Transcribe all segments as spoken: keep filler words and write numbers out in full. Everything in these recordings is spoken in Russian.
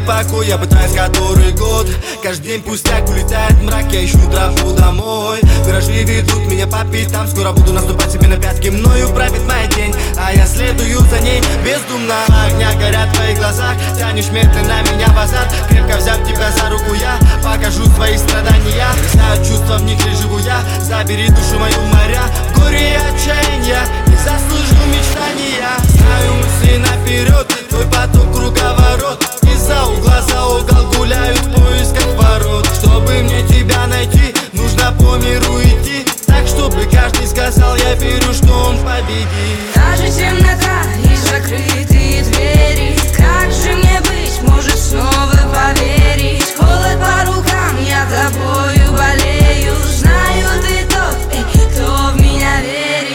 покой, я пытаюсь который год. Каждый день пустяк, улетает мрак, я ищу тропу домой. Виражи ведут меня по пятам, скоро буду наступать себе на пятки. Мною правит моя тень, а я следую за ней. Бездумно огня горят в твоих глазах. Тянешь медленно меня в азарт. Крепко взяв тебя за руку, я покажу свои страдания. Знаю чувства, в них лишь живу я. Забери душу мою в моря, в горе и отчаяния. Не заслужил мечтания. Знаю мысли наперед, твой поток круговорот. Из-за угла за угол гуляют в поисках ворот. Чтобы мне тебя найти, нужно по миру идти. Так, чтобы каждый сказал, я верю, что он победит. Даже темнота и закрытые двери. Как же мне быть, может снова поверить? Холод по рукам, я тобою болею. Знаю, ты тот, эй, кто в меня верит.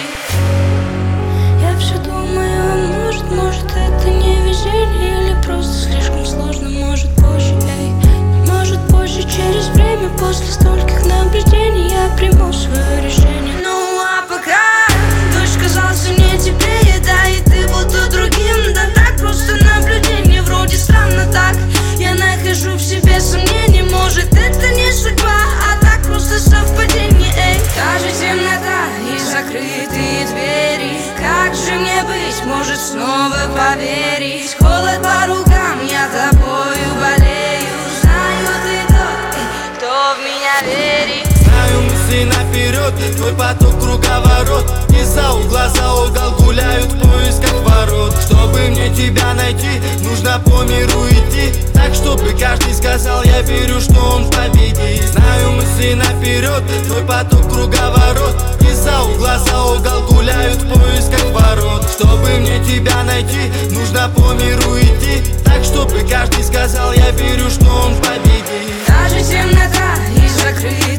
Я все думаю, может, может это не везение, или просто слишком сложно, может позже, эй. Может позже, через время, после стольких наблюдений, я приму свое решение. Ну а пока дождь казался мне теплее, да, и ты был то другим. Да так, просто наблюдение, вроде странно так. Я нахожу в себе сомнения, может это не судьба, а так просто совпадение, эй. Даже темнота и закрытые двери. Как же мне быть, может снова поверить? Холод по рукам, я тобою болею. Знаю, ты тот, эй, кто в меня верит. Знаю мысли наперед, твой поток круговорот. Из-за угла за угол гуляют в поисках ворот. Чтобы мне тебя найти, нужно по миру идти. Так, чтобы каждый сказал, я верю, что он победит. Знаю мысли наперед, твой поток круговорот. Из-за угла за угол гуляют в поисках ворот. Чтобы мне тебя найти, нужно по миру идти. Так, чтобы каждый сказал, я верю, что он победит. Даже темнота и закрытые